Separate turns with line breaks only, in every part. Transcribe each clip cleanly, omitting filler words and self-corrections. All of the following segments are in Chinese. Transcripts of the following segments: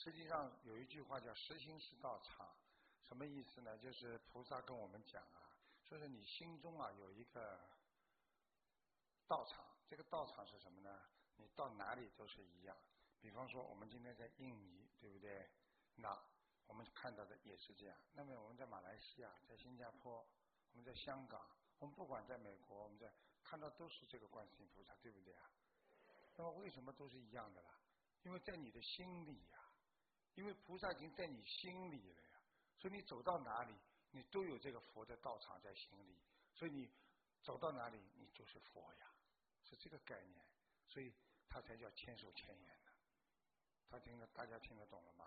实际上有一句话叫实心是道场，什么意思呢？就是菩萨跟我们讲啊，说是你心中啊有一个道场，这个道场是什么呢？你到哪里都是一样。比方说我们今天在印尼，对不对？那我们看到的也是这样。那么我们在马来西亚，在新加坡，我们在香港，我们不管在美国，我们在看到都是这个观世音菩萨，对不对啊？那么为什么都是一样的啦？因为在你的心里呀，因为菩萨已经在你心里了呀，所以你走到哪里，你都有这个佛的道场在心里，所以你走到哪里，你就是佛呀，是这个概念，所以它才叫千手千眼的。大家听得懂了吗？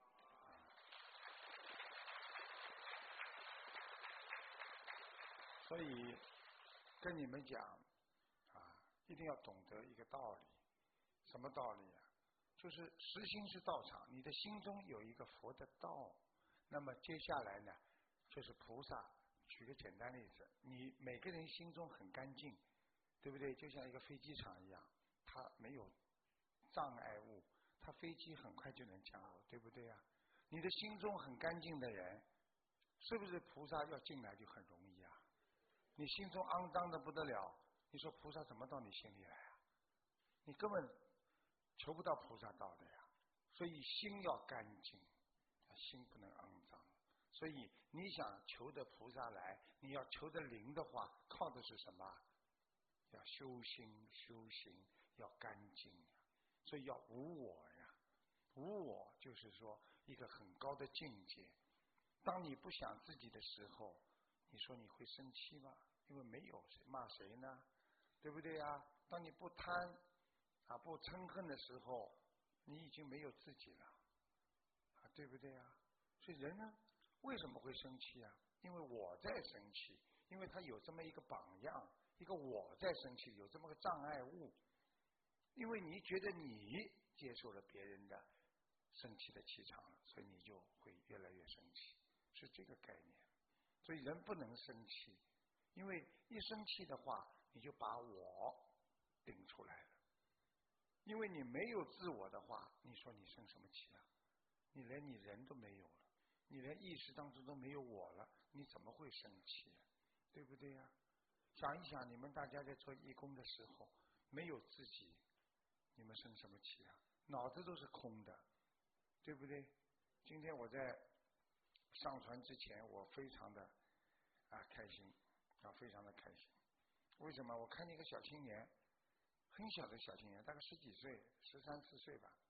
所以跟你们讲一定要懂得一个道理。什么道理啊？就是实心是道场，你的心中有一个佛的道。那么接下来呢，就是菩萨。举个简单例子，你每个人心中很干净，对不对？就像一个飞机场一样，它没有障碍物，它飞机很快就能降落，对不对啊？你的心中很干净的人，是不是菩萨要进来就很容易啊？你心中肮脏的不得了，你说菩萨怎么到你心里来啊？你根本求不到菩萨道的呀。所以心要干净，心不能肮脏。所以你想求得菩萨来，你要求得灵的话，靠的是什么？要修心修行，要干净呀。所以要无我呀。无我就是说一个很高的境界。当你不想自己的时候，你说你会生气吗？因为没有谁骂谁呢，对不对呀？当你不贪不嗔恨的时候，你已经没有自己了对不对呀？所以人呢，为什么会生气啊？因为我在生气，因为他有这么一个榜样，一个我在生气，有这么个障碍物。因为你觉得你接受了别人的生气的气场了，所以你就会越来越生气，是这个概念。所以人不能生气，因为一生气的话，你就把我顶出来了。因为你没有自我的话，你说你生什么气啊？你连你人都没有了，你连意识当中都没有我了，你怎么会生气啊？对不对呀？想一想，你们大家在做义工的时候，没有自己，你们生什么气啊？脑子都是空的，对不对？今天我在上传之前，我非常的开心非常的开心。为什么？我看见一个小青年，很小的小青年，大概十几岁，13、14岁吧。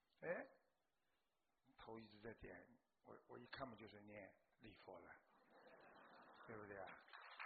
头一直在点，我一看嘛就是念礼佛了，对不对啊？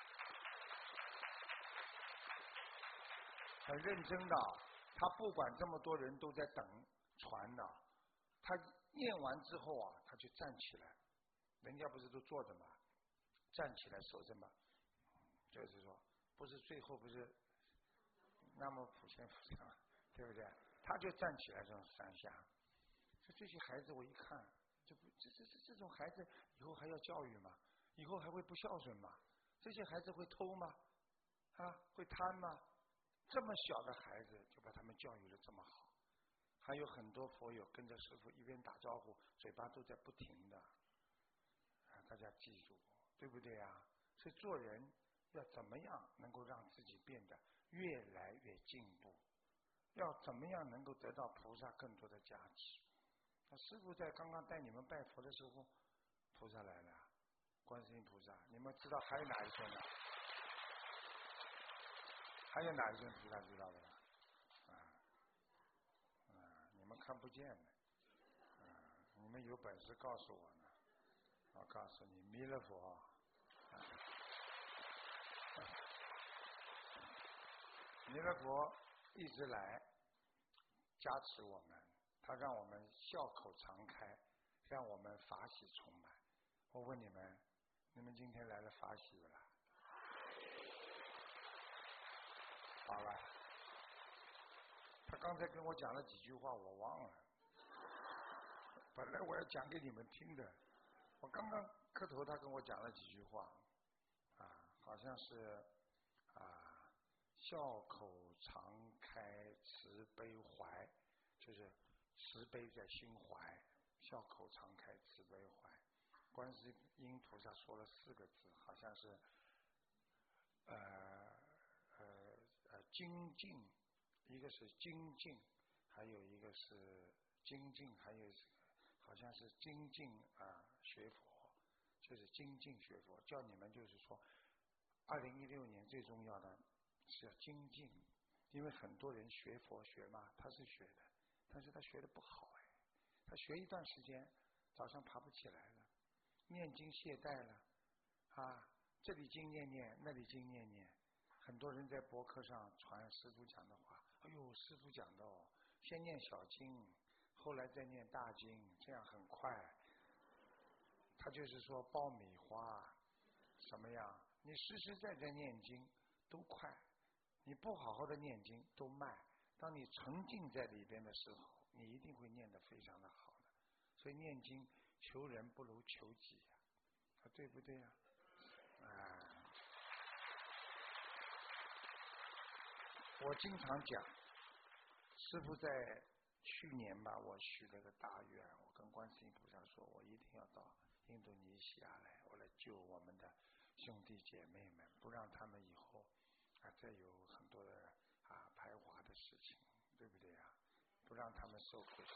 很认真的，他不管这么多人都在等传的，他念完之后他就站起来，人家不是都坐着嘛，站起来守着嘛，就是说不是最后不是那么普贤菩萨，对不对？他就站起来这种三下。这些孩子我一看，这种孩子以后还要教育吗？以后还会不孝顺吗？这些孩子会偷吗？会贪吗？这么小的孩子就把他们教育得这么好。还有很多佛友跟着师父一边打招呼，嘴巴都在不停的大家记住，对不对啊？所以做人要怎么样能够让自己变得越来越进步，要怎么样能够得到菩萨更多的加持。师父在刚刚带你们拜佛的时候，菩萨来了，观世音菩萨，你们知道还有哪一尊呢？还有哪一尊菩萨知道的吧？你们看不见的，你们有本事告诉我呢，我告诉你，弥勒佛弥勒佛一直来加持我们，他让我们笑口常开，让我们法喜充满。我问你们，你们今天来了法喜不啦？好了，他刚才跟我讲了几句话，我忘了。本来我要讲给你们听的，我刚刚磕头，他跟我讲了几句话，好像是笑口常开，慈悲怀，就是慈悲在心怀， 笑口常开，慈悲怀。观世音菩萨说了4个字，好像是精进，一个是精进，还有一个是精进，还有好像是精进学佛，就是精进学佛，叫你们就是说2016年最重要的是要精进，因为很多人学佛学嘛，他是学的，但是他学的不好他学一段时间早上爬不起来了，念经懈怠了这里经念念，那里经念念。很多人在博客上传师父讲的话，哎呦，师父讲的先念小经，后来再念大经，这样很快。他就是说爆米花什么样，你实实在在念经都快，你不好好的念经都慢。当你沉浸在里边的时候，你一定会念得非常的好的。所以念经求人不如求己对不对我经常讲，师父在去年吧，我许了个大愿，我跟观世音菩萨说，我一定要到印度尼西亚来，我来救我们的兄弟姐妹们，不让他们以后再有很多的排华的事情，对不对不让他们受苦。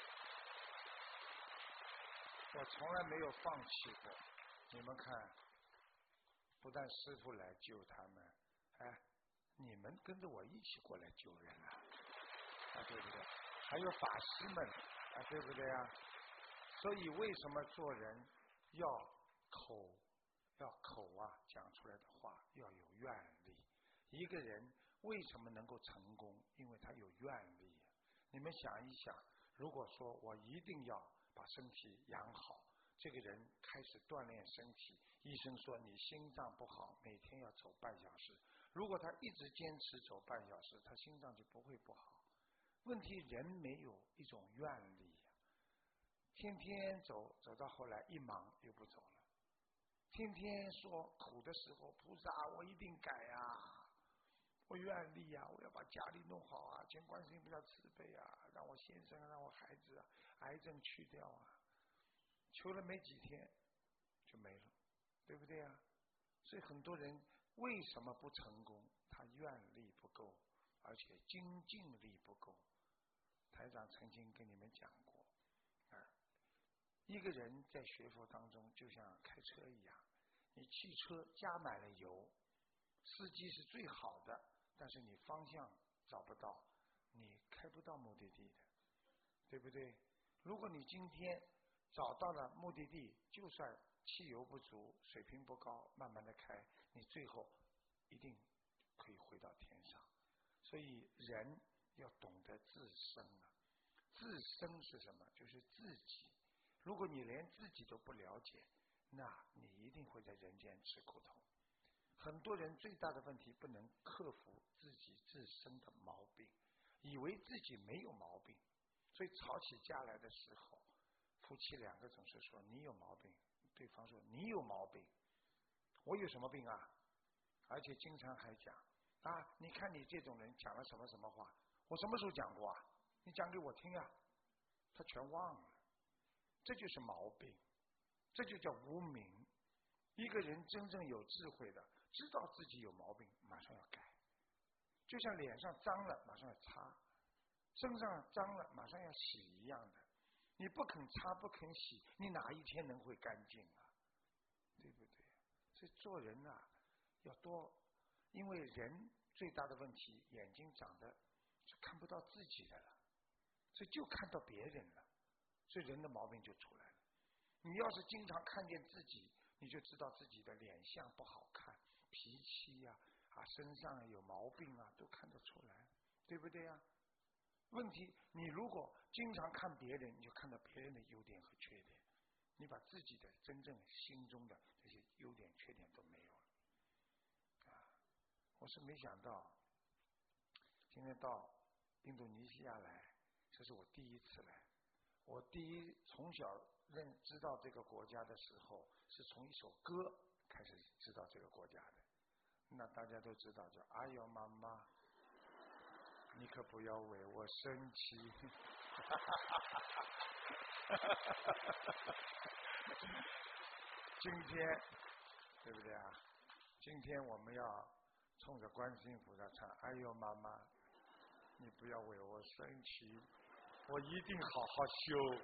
我从来没有放弃过，你们看，不但师父来救他们，你们跟着我一起过来救人对不对？还有法师们对不对所以为什么做人要口讲出来的话要有愿力？一个人为什么能够成功？因为他有愿力。你们想一想，如果说我一定要把身体养好，这个人开始锻炼身体，医生说你心脏不好，每天要走半小时。如果他一直坚持走半小时，他心脏就不会不好。问题人没有一种愿力天天走到后来一忙又不走了，天天说苦的时候，菩萨我一定改我愿力我要把家里弄好请观世音菩萨慈悲让我先生让我孩子癌症去掉求了没几天就没了，对不对所以很多人为什么不成功？他愿力不够，而且精进力不够。台长曾经跟你们讲过一个人在学佛当中就像开车一样，你汽车加满了油，司机是最好的，但是你方向找不到，你开不到目的地的，对不对？如果你今天找到了目的地，就算汽油不足，水平不高，慢慢的开，你最后一定可以回到天上。所以人要懂得自生自生是什么？就是自己。如果你连自己都不了解，那你一定会在人间吃苦头。很多人最大的问题不能克服自己自身的毛病，以为自己没有毛病，所以吵起架来的时候，夫妻两个总是说你有毛病，对方说你有毛病，我有什么病而且经常还讲你看你这种人讲了什么什么话，我什么时候讲过你讲给我听他全忘了。这就是毛病，这就叫无明。一个人真正有智慧的，知道自己有毛病，马上要改。就像脸上脏了马上要擦，身上脏了马上要洗一样的，你不肯擦不肯洗，你哪一天能会干净对不对？所以做人要多，因为人最大的问题，眼睛长得是看不到自己的了，所以就看到别人了，所以人的毛病就出来了。你要是经常看见自己，你就知道自己的脸相不好看，脾气身上有毛病都看得出来，对不对问题你如果经常看别人，你就看到别人的优点和缺点，你把自己的真正心中的这些优点缺点都没有了我是没想到今天到印度尼西亚来，这是我第一次来。我从小知道这个国家的时候，是从一首歌开始知道这个国家的。那大家都知道叫阿哟妈妈， 你可不要为我生气。今天，对不对啊？今天我们要冲着观世音菩萨唱：哎呦妈妈，你不要为我生气，我一定好好修。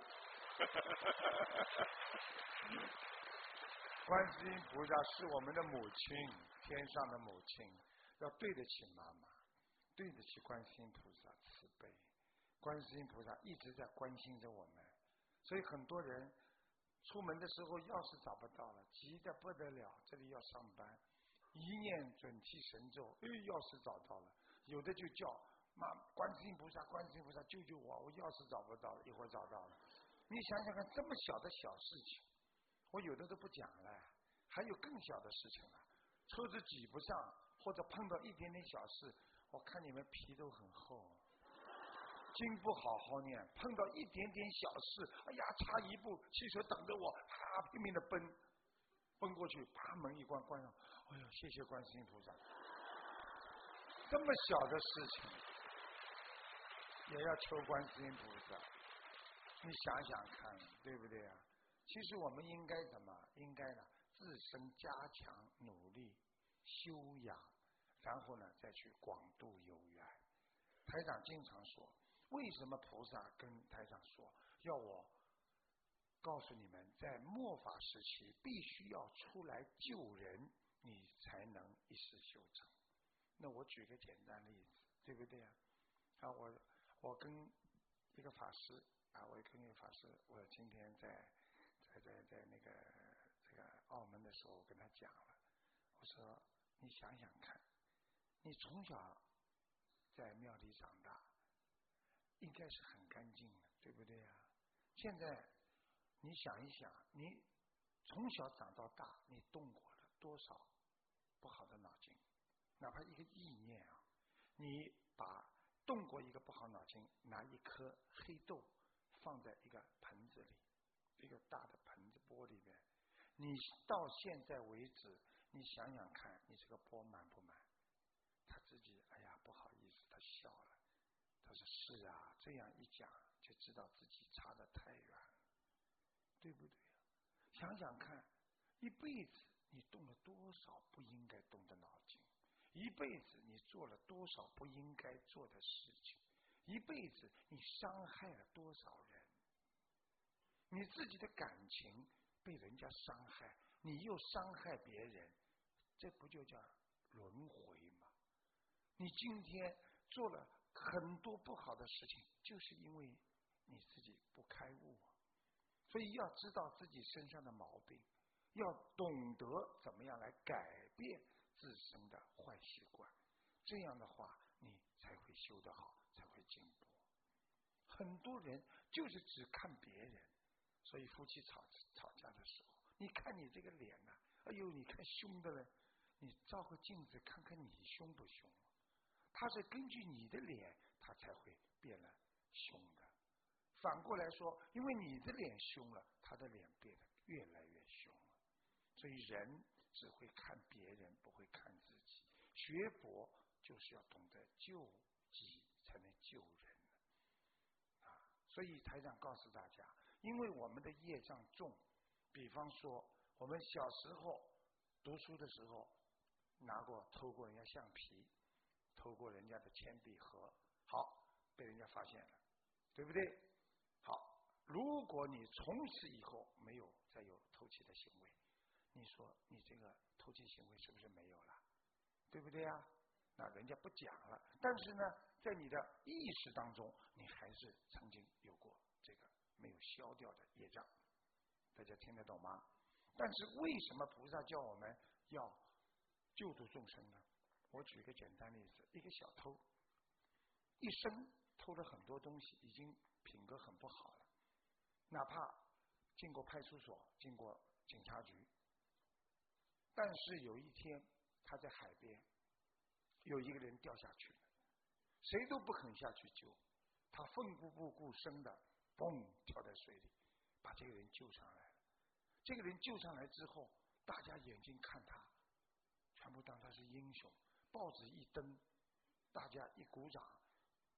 观世音菩萨是我们的母亲，天上的母亲，要对得起妈妈，对得起观世音菩萨慈悲。观世音菩萨一直在关心着我们，所以很多人出门的时候钥匙找不到了，急得不得了，这里要上班，一念准提神咒，钥匙找到了，有的就叫妈，观世音菩萨，观世音菩萨救救我，我钥匙找不到了，一会儿找到了。你想想看，这么小的小事情，我有的都不讲了，还有更小的事情了，车子挤不上，或者碰到一点点小事，我看你们皮都很厚，经不好好念，碰到一点点小事，哎呀，差一步，汽车等着我，啪，拼命的奔过去，啪，门一关，关上，哎呦，谢谢观世音菩萨。这么小的事情也要求观世音菩萨，你想想看，对不对啊？其实我们应该什么？应该呢，自身加强努力修养，然后呢再去广度有缘。台长经常说，为什么菩萨跟台长说，要我告诉你们，在末法时期必须要出来救人，你才能一世修成。那我举个简单例子，对不对啊？啊，我跟一个法师啊，我今天在那个这个澳门的时候，我跟他讲了，我说你想想看，你从小在庙里长大，应该是很干净的，对不对啊？现在你想一想，你从小长到大，你动过了多少不好的脑筋？哪怕一个意念啊，你把动过一个不好脑筋，拿一颗黑豆放在一个盆子里，一个大的盆子钵里面，你到现在为止，你想想看，你这个钵满不满？他自己哎呀不好意思，他笑了，他说是啊，这样一讲就知道自己差得太远了，对不对啊？想想看，一辈子你动了多少不应该动的脑筋，一辈子你做了多少不应该做的事情，一辈子你伤害了多少人，你自己的感情被人家伤害，你又伤害别人，这不就叫轮回吗？你今天做了很多不好的事情，就是因为你自己不开悟，所以要知道自己身上的毛病，要懂得怎么样来改变自身的坏习惯，这样的话你才会修得好，才会进步。很多人就是只看别人，所以夫妻吵架的时候，你看你这个脸啊，哎呦，你看凶的人，你照个镜子看看你凶不凶？他是根据你的脸，他才会变了凶的。反过来说，因为你的脸凶了，他的脸变得越来越凶了。所以人只会看别人，不会看自己。学佛就是要懂得救己，才能救人啊！所以台长告诉大家，因为我们的业障重，比方说我们小时候读书的时候，偷过人家橡皮，偷过人家的铅笔盒，好，被人家发现了，对不对？好，如果你从此以后没有再有偷窃的行为，你说你这个偷窃行为是不是没有了？对不对啊？那人家不讲了，但是呢，在你的意识当中，你还是曾经有过这个没有消掉的业障，大家听得懂吗？但是为什么菩萨叫我们要救度众生呢？我举个简单例子，一个小偷，一生偷了很多东西，已经品格很不好了，哪怕经过派出所，经过警察局，但是有一天他在海边，有一个人掉下去了，谁都不肯下去救，他奋不顾身的嘣跳在水里，把这个人救上来了。这个人救上来之后，大家眼睛看他，全部当他是英雄，报纸一登，大家一鼓掌，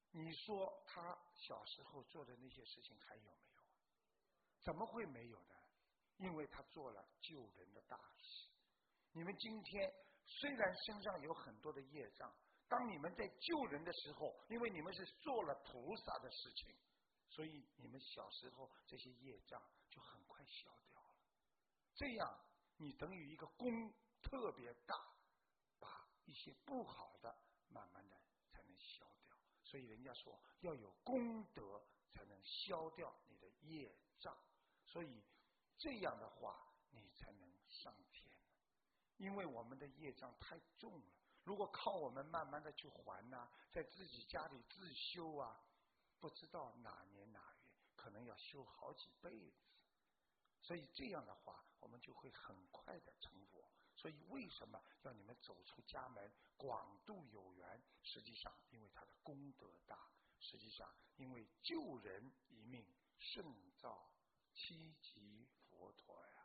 你说他小时候做的那些事情还有没有？怎么会没有呢？因为他做了救人的大事。你们今天虽然身上有很多的业障，当你们在救人的时候，因为你们是做了菩萨的事情，所以你们小时候这些业障就很快消掉了。这样你等于一个功特别大，把一些不好的慢慢的才能消掉。所以人家说要有功德才能消掉你的业障，所以这样的话你才能上天。因为我们的业障太重了，如果靠我们慢慢的去还啊，在自己家里自修啊，不知道哪年哪月可能要修好几辈子。所以这样的话我们就会很快的成佛。所以为什么要你们走出家门广度有缘？实际上因为他的功德大，实际上因为救人一命胜造七级佛陀呀。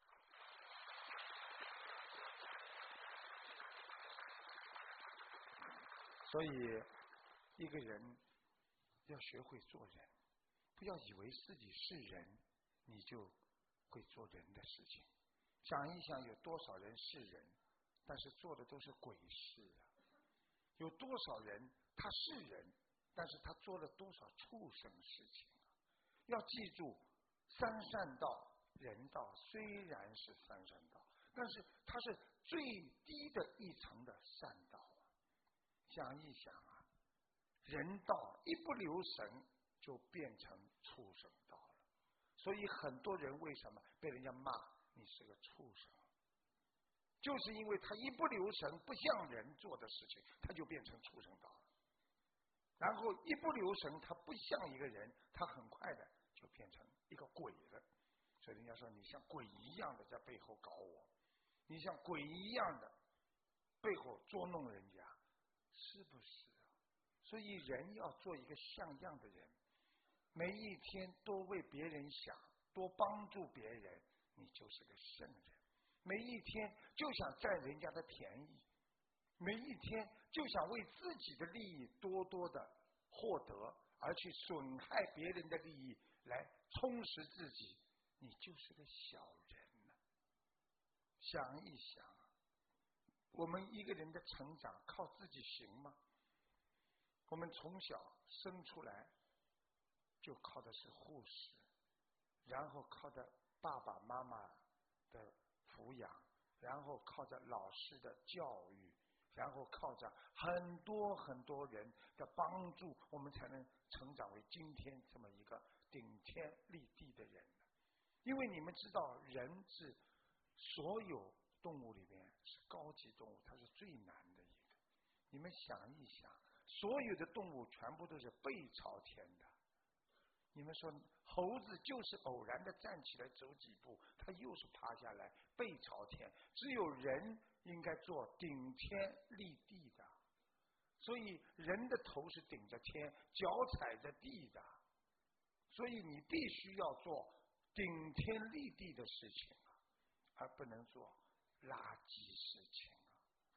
所以一个人要学会做人，不要以为自己是人你就会做人的事情。想一想有多少人是人，但是做的都是鬼事啊。有多少人他是人，但是他做了多少畜生事情啊。要记住，三善道人道虽然是三善道，但是它是最低的一层的善道啊。想一想啊，人道一不留神就变成畜生道了。所以很多人为什么被人家骂你是个畜生，就是因为他一不留神不像人做的事情，他就变成畜生道了。然后一不留神他不像一个人，他很快的就变成一个鬼了。所以人家说你像鬼一样的在背后搞我，你像鬼一样的背后捉弄人家，是不是啊？所以人要做一个像样的人，每一天多为别人想，多帮助别人，你就是个圣人。每一天就想占人家的便宜，每一天就想为自己的利益多多的获得，而去损害别人的利益来充实自己，你就是个小人了。想一想，我们一个人的成长靠自己行吗？我们从小生出来就靠的是护士，然后靠着爸爸妈妈的抚养，然后靠着老师的教育，然后靠着很多很多人的帮助，我们才能成长为今天这么一个顶天立地的人。因为你们知道，人是所有动物里面是高级动物，它是最难的一个。你们想一想，所有的动物全部都是背朝天的。你们说猴子就是偶然的站起来走几步，它又是趴下来背朝天，只有人应该做顶天立地的。所以人的头是顶着天，脚踩着地的，所以你必须要做顶天立地的事情啊，而不能做垃圾事情啊。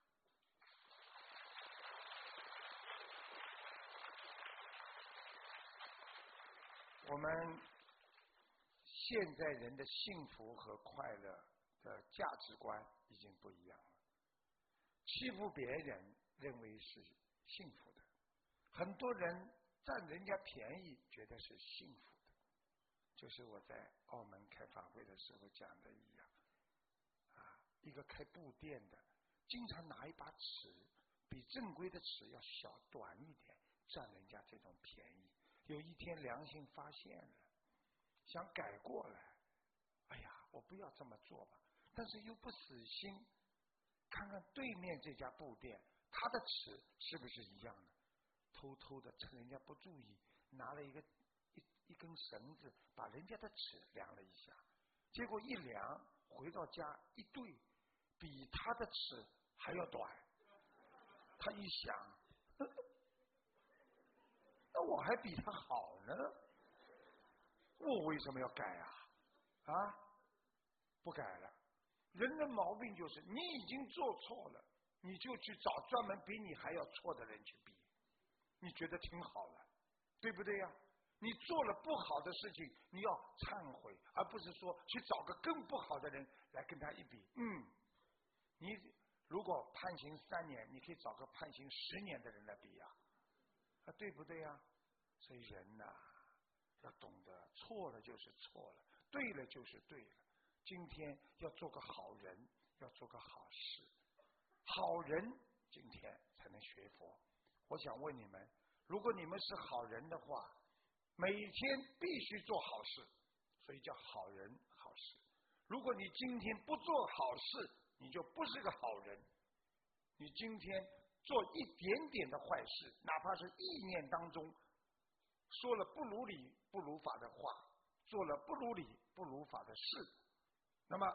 我们现在人的幸福和快乐的价值观已经不一样了。欺负别人认为是幸福的，很多人占人家便宜觉得是幸福的，就是我在澳门开法会的时候讲的一样啊，一个开布店的经常拿一把尺比正规的尺要小短一点，占人家这种便宜。有一天良心发现了，想改过来，哎呀，我不要这么做吧，但是又不死心，看看对面这家布店，他的尺是不是一样的？偷偷的趁人家不注意，拿了一根绳子，把人家的尺量了一下，结果一量，回到家一对，比他的尺还要短。他一想，那我还比他好呢，我为什么要改啊？不改了。人的毛病就是你已经做错了，你就去找专门比你还要错的人去比。 你觉得挺好了，对不对呀？你做了不好的事情，你要忏悔，而不是说去找个更不好的人来跟他一比。你如果判刑3年，你可以找个判刑10年的人来比呀，对不对呀？所以人呐，要懂得错了就是错了，对了就是对了。今天要做个好人，要做个好事，好人今天才能学佛。我想问你们，如果你们是好人的话，每天必须做好事，所以叫好人好事。如果你今天不做好事，你就不是个好人。你今天做一点点的坏事，哪怕是意念当中说了不如理不如法的话，做了不如理不如法的事，那么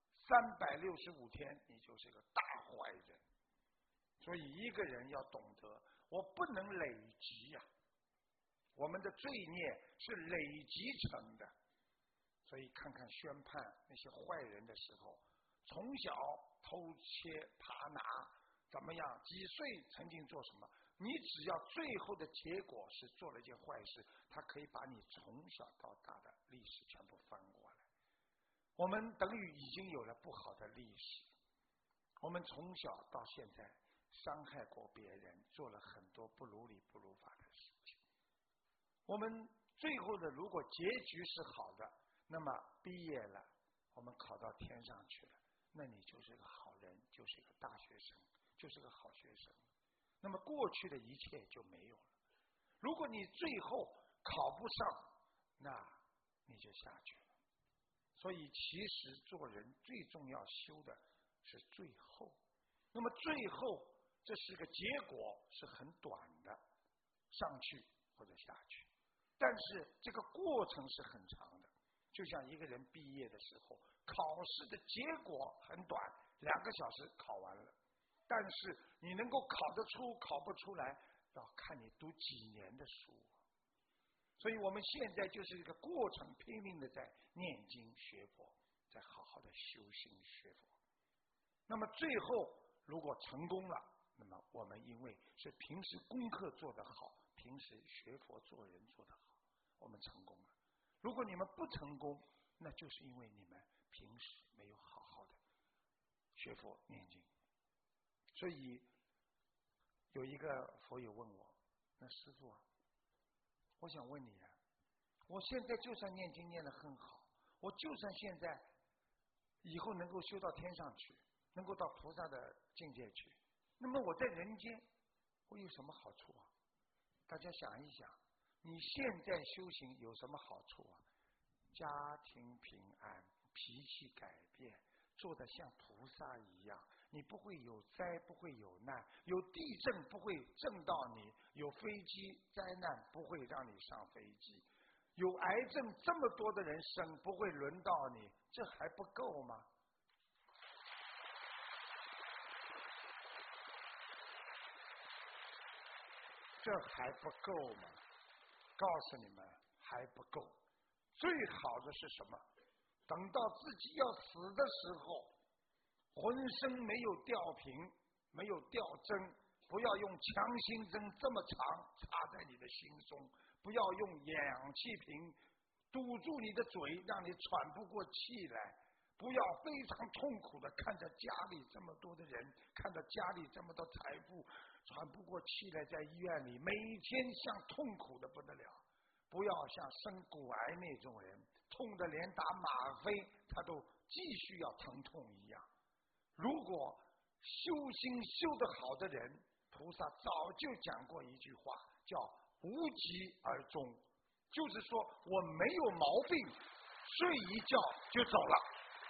365天你就是个大坏人。所以一个人要懂得，我不能累积呀，我们的罪孽是累积成的。所以看看宣判那些坏人的时候，从小偷窃扒拿怎么样，几岁曾经做什么，你只要最后的结果是做了一件坏事，他可以把你从小到大的历史全部翻过来。我们等于已经有了不好的历史，我们从小到现在伤害过别人，做了很多不如理不如法的事情。我们最后的如果结局是好的，那么毕业了，我们考到天上去了，那你就是个好人，就是个大学生，就是个好学生。那么过去的一切就没有了。如果你最后考不上，那你就下去了。所以其实做人最重要修的是最后。那么最后这是个结果是很短的，上去或者下去，但是这个过程是很长的。就像一个人毕业的时候，考试的结果很短，2个小时考完了，但是你能够考得出考不出来，要看你读几年的书。所以我们现在就是一个过程，拼命的在念经学佛，在好好的修行学佛。那么最后如果成功了，那么我们因为是平时功课做得好，平时学佛做人做得好，我们成功了。如果你们不成功，那就是因为你们平时没有好好的学佛念经。所以有一个佛友问我，那师父啊，我想问你啊，我现在就算念经念得很好，我就算现在以后能够修到天上去，能够到菩萨的境界去，那么我在人间我有什么好处啊？大家想一想，你现在修行有什么好处啊？家庭平安，脾气改变，做得像菩萨一样，你不会有灾，不会有难，有地震不会震到你，有飞机灾难不会让你上飞机，有癌症这么多的人生不会轮到你，这还不够吗？这还不够吗？告诉你们，还不够。最好的是什么？等到自己要死的时候，浑身没有吊瓶，没有吊针，不要用强心针这么长插在你的心中，不要用氧气瓶堵住你的嘴，让你喘不过气来，不要非常痛苦的看着家里这么多的人，看着家里这么多财富，喘不过气来，在医院里每天像痛苦的不得了。不要像生骨癌那种人，痛得连打吗啡他都继续要疼痛一样。如果修心修得好的人，菩萨早就讲过一句话，叫无疾而终，就是说我没有毛病，睡一觉就走了。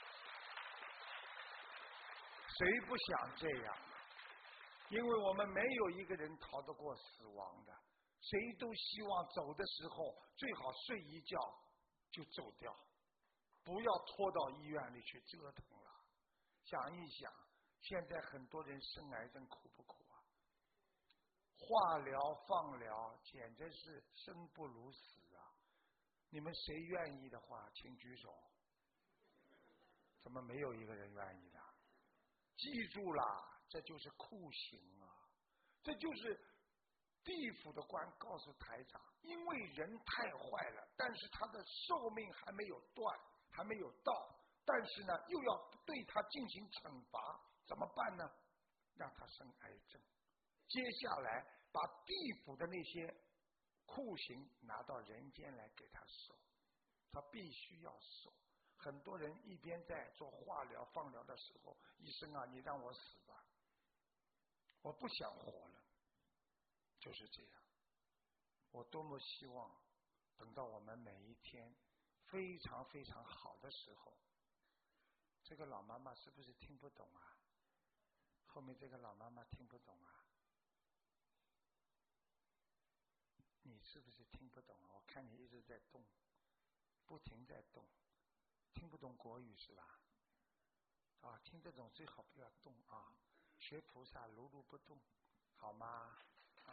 谁不想这样？因为我们没有一个人逃得过死亡的，谁都希望走的时候最好睡一觉就走掉，不要拖到医院里去折腾了。想一想，现在很多人生癌症苦不苦啊？化疗放疗简直是生不如死啊！你们谁愿意的话请举手。怎么没有一个人愿意的？记住了，这就是酷刑啊！这就是地府的官告诉台长，因为人太坏了，但是他的寿命还没有断，还没有到，但是呢，又要对他进行惩罚，怎么办呢？让他生癌症。接下来把地府的那些酷刑拿到人间来给他受，他必须要受。很多人一边在做化疗、放疗的时候，医生啊，你让我死吧，我不想活了。就是这样，我多么希望等到我们每一天非常非常好的时候，这个老妈妈是不是听不懂啊？后面这个老妈妈听不懂啊？你是不是听不懂啊？我看你一直在动，不停在动，听不懂国语是吧？啊，听这种最好不要动啊，学菩萨如如不动，好吗？啊。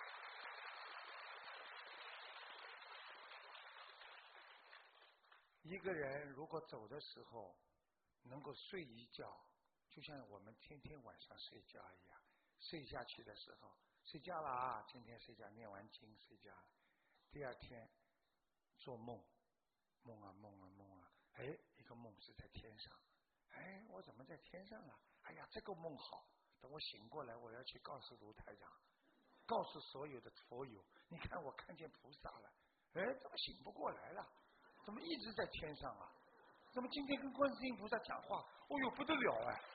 一个人如果走的时候能够睡一觉，就像我们天天晚上睡觉一样，睡下去的时候，睡觉了啊，今天睡觉，念完经睡觉了，第二天做梦，梦啊梦啊梦啊，哎，一个梦是在天上，哎，我怎么在天上了？哎呀，这个梦好，等我醒过来，我要去告诉卢台长，告诉所有的佛友，你看我看见菩萨了，哎，怎么醒不过来了？怎么一直在天上啊？怎么今天跟观世音菩萨讲话？哦呦不得了哎！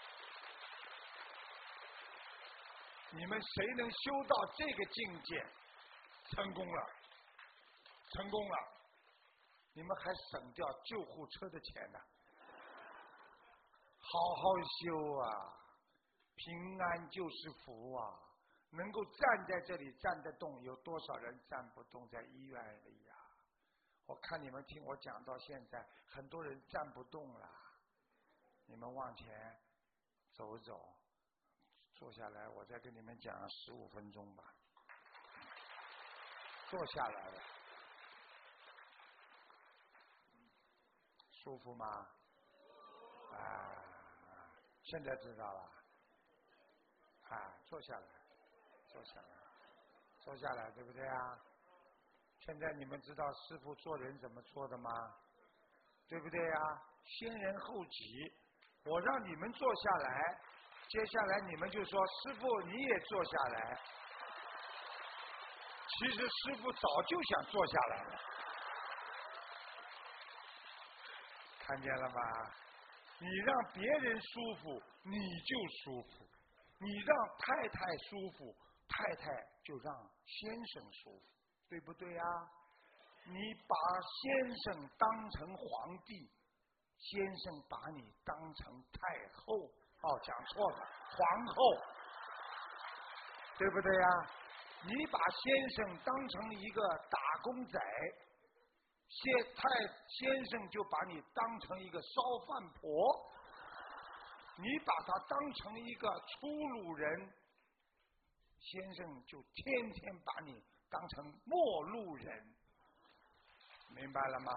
你们谁能修到这个境界，成功了，成功了，你们还省掉救护车的钱呢。好好修啊，平安就是福啊！能够站在这里站得动，有多少人站不动在医院里呀？我看你们听我讲到现在，很多人站不动了。你们往前走走，坐下来，我再跟你们讲15分钟吧。坐下来了，舒服吗？啊，现在知道了。啊，坐下来，坐下来，坐下来，对不对啊？现在你们知道师父做人怎么做的吗？对不对呀？先人后己，我让你们坐下来，接下来你们就说师父你也坐下来。其实师父早就想坐下来了，看见了吗？你让别人舒服，你就舒服；你让太太舒服，太太就让先生舒服，对不对呀？你把先生当成皇帝，先生把你当成太后，哦，讲错了，皇后，对不对呀？你把先生当成一个打工仔，先生就把你当成一个烧饭婆，你把他当成一个粗鲁人，先生就天天把你当成陌路人，明白了吗？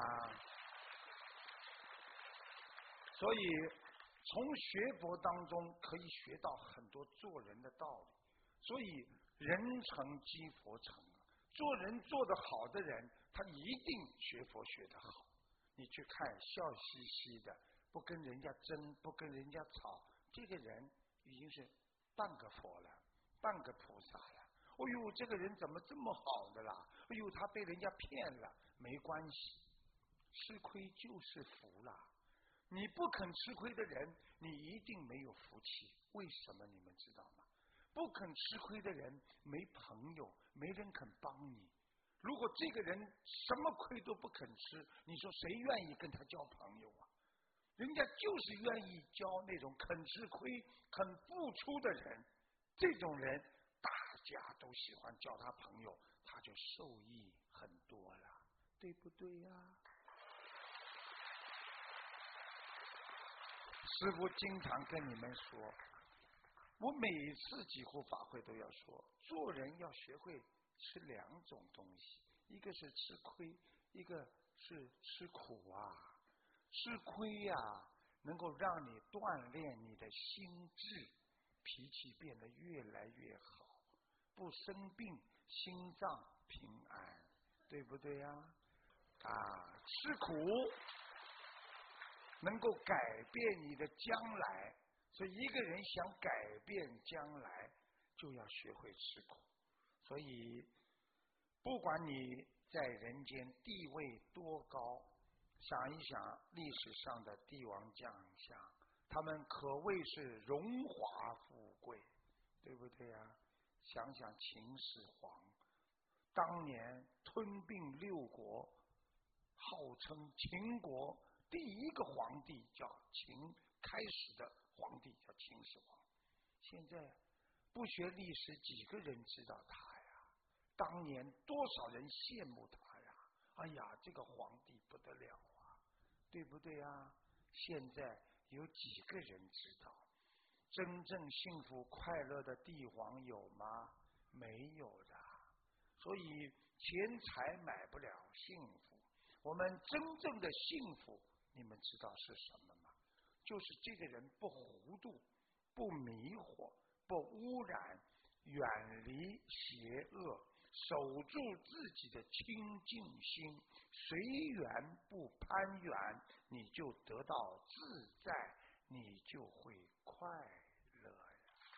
所以从学佛当中可以学到很多做人的道理，所以人成即佛成，做人做得好的人，他一定学佛学得好。你去看笑嘻嘻的，不跟人家争，不跟人家吵，这个人已经是半个佛了，半个菩萨了。哎呦，这个人怎么这么好的啦？哎呦，他被人家骗了，没关系，吃亏就是福啦。你不肯吃亏的人，你一定没有福气。为什么你们知道吗？不肯吃亏的人没朋友，没人肯帮你。如果这个人什么亏都不肯吃，你说谁愿意跟他交朋友啊？人家就是愿意交那种肯吃亏、肯付出的人，这种人大家都喜欢交他朋友，他就受益很多了，对不对呀？师父经常跟你们说，我每次几乎法会都要说，做人要学会吃2种东西，一个是吃亏，一个是吃苦啊。吃亏呀，能够让你锻炼你的心智，脾气变得越来越好。 不生病，心脏平安，对不对呀？吃苦能够改变你的将来，所以一个人想改变将来，就要学会吃苦。所以不管你在人间地位多高，想一想历史上的帝王将相，他们可谓是荣华富贵，对不对呀？想想秦始皇，当年吞并六国，号称秦国第一个皇帝，叫秦，开始的皇帝叫秦始皇。现在不学历史，几个人知道他呀？当年多少人羡慕他呀？哎呀，这个皇帝不得了啊，对不对啊？现在有几个人知道？真正幸福快乐的帝皇有吗？没有的。所以钱财买不了幸福。我们真正的幸福，你们知道是什么吗？就是这个人不糊涂，不迷惑，不污染，远离邪恶，守住自己的清净心，随缘不攀缘，你就得到自在，你就会快乐呀。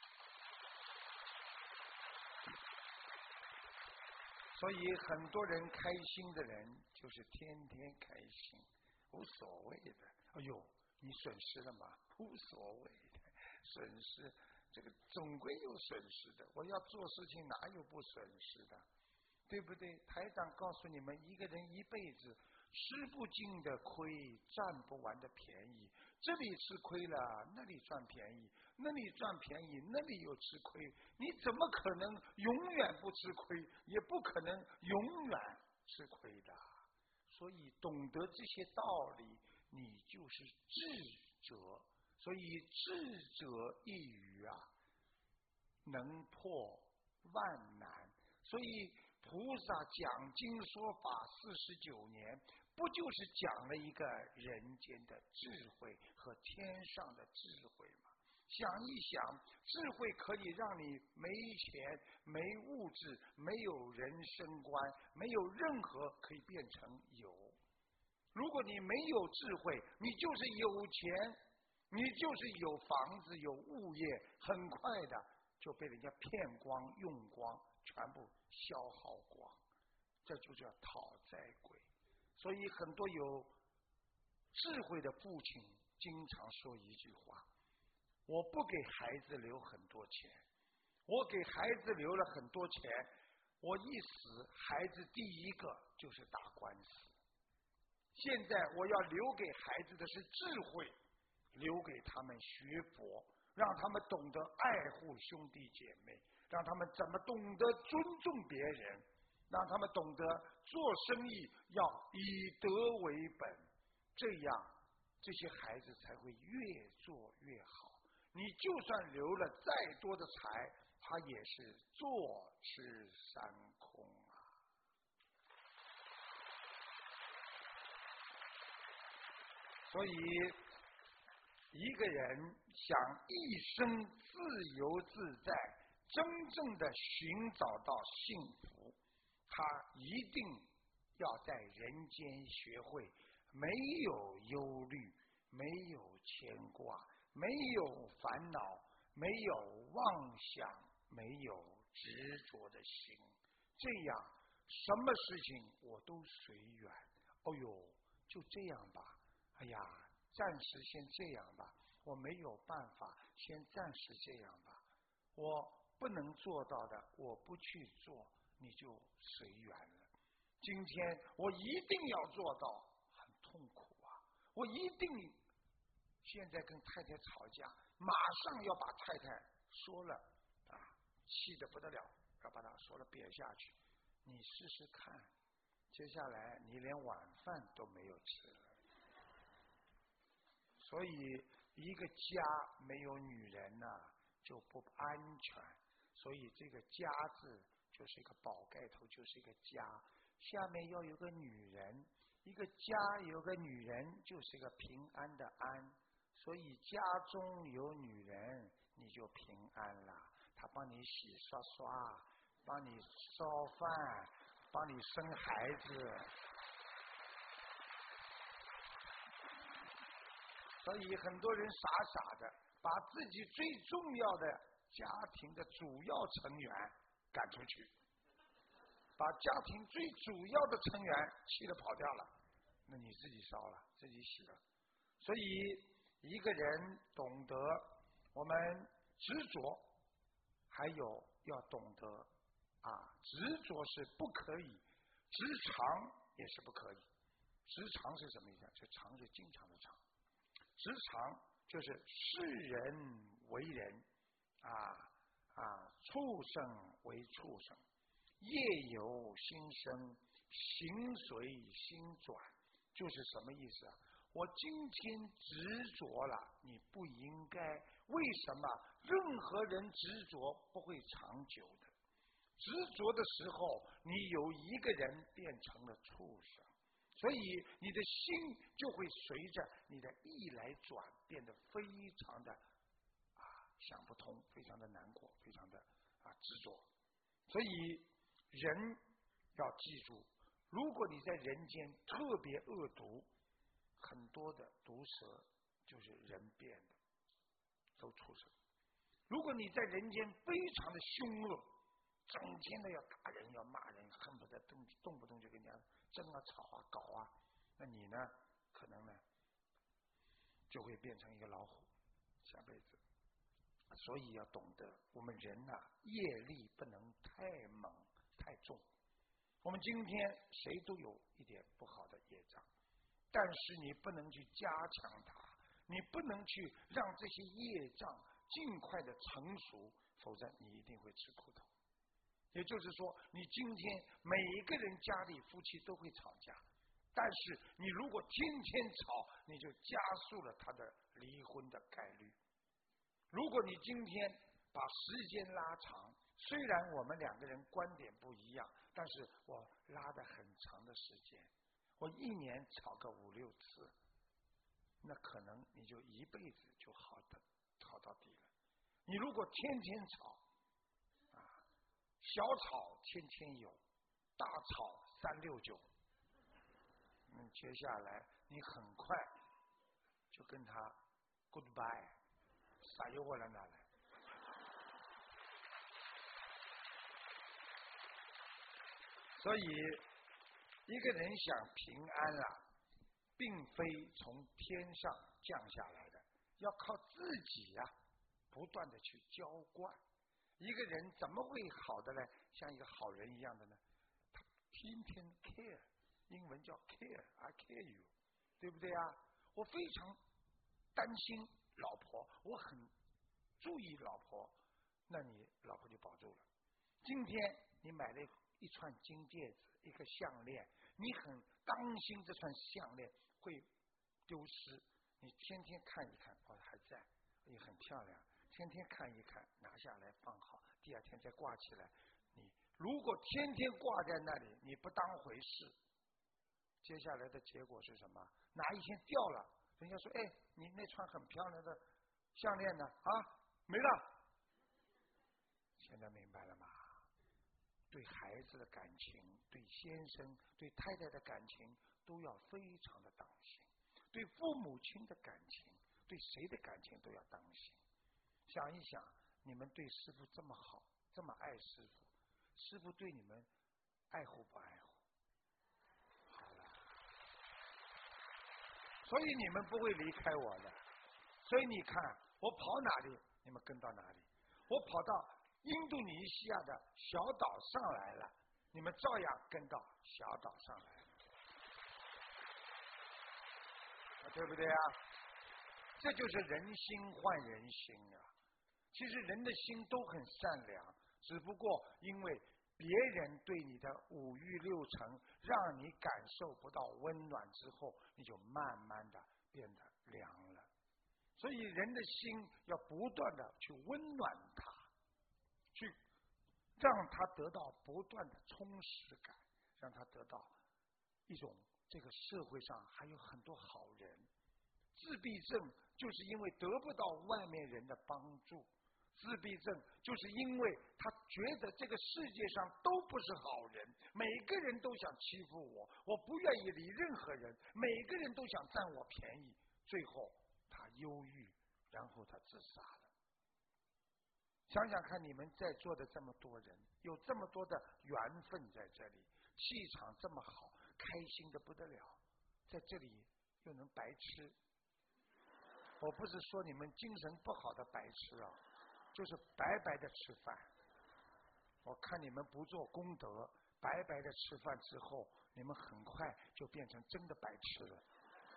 所以很多人开心的人就是天天开心，无所谓的。哎呦，你损失了吗？无所谓的，损失这个总归有损失的。我要做事情哪有不损失的，对不对？台长告诉你们，一个人一辈子吃不尽的亏，占不完的便宜。这里吃亏了，那里赚便宜，那里赚便宜，那里又吃亏。你怎么可能永远不吃亏？也不可能永远吃亏的。所以懂得这些道理，你就是智者。所以智者一语能破万难。所以菩萨讲经说法49年，不就是讲了一个人间的智慧和天上的智慧吗？想一想，智慧可以让你没钱、没物质、没有人生观、没有任何可以变成有。如果你没有智慧，你就是有钱，你就是有房子、有物业，很快的就被人家骗光、用光，全部消耗光，这就叫讨债鬼。所以很多有智慧的父亲经常说一句话：我不给孩子留很多钱，我给孩子留了很多钱，我一死，孩子第一个就是打官司。现在我要留给孩子的是智慧，留给他们学佛，让他们懂得爱护兄弟姐妹，让他们怎么懂得尊重别人，让他们懂得做生意要以德为本，这样这些孩子才会越做越好。你就算留了再多的财，他也是坐吃山空啊。所以一个人想一生自由自在，真正的寻找到幸福，他一定要在人间学会没有忧虑，没有牵挂，没有烦恼，没有妄想，没有执着的心，这样什么事情我都随缘。哦呦，就这样吧，哎呀，暂时先这样吧，我没有办法，先暂时这样吧，我不能做到的我不去做，你就随缘了。今天我一定要做到，很痛苦啊，我一定现在跟太太吵架，马上要把太太说了气得不得了，要把她说了贬下去。你试试看，接下来你连晚饭都没有吃了。所以一个家没有女人就不安全，所以这个家字就是一个宝盖头，就是一个家，下面要有个女人，一个家有个女人就是一个平安的安，所以家中有女人你就平安了，她帮你洗刷刷， 帮你烧饭，帮你生孩子。所以很多人傻傻的把自己最重要的家庭的主要成员赶出去，把家庭最主要的成员气得跑掉了，那你自己烧了，自己洗了。所以一个人懂得我们执着，还有要懂得执着是不可以，执常也是不可以。执常是什么意思？这常是经常的常，执常就是世人为人畜生为畜生，业由心生，形随心转。就是什么意思啊？我今天执着了，你不应该。为什么？任何人执着不会长久的。执着的时候，你有一个人变成了畜生，所以你的心就会随着你的意来转，变得非常的想不通，非常的难过，非常的执着。所以人要记住，如果你在人间特别恶毒，很多的毒蛇就是人变的，都畜生。如果你在人间非常的凶恶，整天的要打人要骂人，恨不得动不动就跟人家争吵搞那你呢可能呢就会变成一个老虎，下辈子。所以要懂得我们人业力不能太猛太重。我们今天谁都有一点不好的业障，但是你不能去加强它，你不能去让这些业障尽快的成熟，否则你一定会吃苦头。也就是说，你今天每一个人家里夫妻都会吵架，但是你如果天天吵，你就加速了他的离婚的概率。如果你今天把时间拉长，虽然我们两个人观点不一样，但是我拉得很长的时间，我一年吵个5-6次，那可能你就一辈子就好到底了。你如果天天吵小吵天天有，大吵369，接下来你很快就跟他 goodbye， 撒油我了哪来？所以一个人想平安并非从天上降下来的，要靠自己不断的去浇灌。一个人怎么会好的呢？像一个好人一样的呢？他天天 care， 英文叫 care，I care you， 对不对我非常担心老婆，我很注意老婆，那你老婆就保住了。今天你买了一串金戒指，一个项链，你很当心这串项链会丢失，你天天看一看，还在，也很漂亮，天天看一看，拿下来放好，第二天再挂起来。你如果天天挂在那里，你不当回事，接下来的结果是什么？哪一天掉了，人家说你那串很漂亮的项链呢？没了。现在明白了吗？对孩子的感情，对先生对太太的感情都要非常的当心，对父母亲的感情，对谁的感情都要当心。想一想，你们对师父这么好，这么爱师父，师父对你们爱护不爱护？好了，所以你们不会离开我的。所以你看我跑哪里你们跟到哪里，我跑到印度尼西亚的小岛上来了，你们照样跟到小岛上来了，对不对这就是人心换人心其实人的心都很善良，只不过因为别人对你的5欲6尘让你感受不到温暖之后，你就慢慢的变得凉了。所以人的心要不断的去温暖它，去让他得到不断的充实感，让他得到一种这个社会上还有很多好人。自闭症就是因为得不到外面人的帮助，自闭症就是因为他觉得这个世界上都不是好人，每个人都想欺负我，我不愿意理任何人，每个人都想占我便宜，最后他忧郁，然后他自杀了。想想看，你们在座的这么多人，有这么多的缘分在这里，气场这么好，开心的不得了，在这里又能白吃。我不是说你们精神不好的白吃啊，就是白白的吃饭。我看你们不做功德，白白的吃饭之后，你们很快就变成真的白吃了。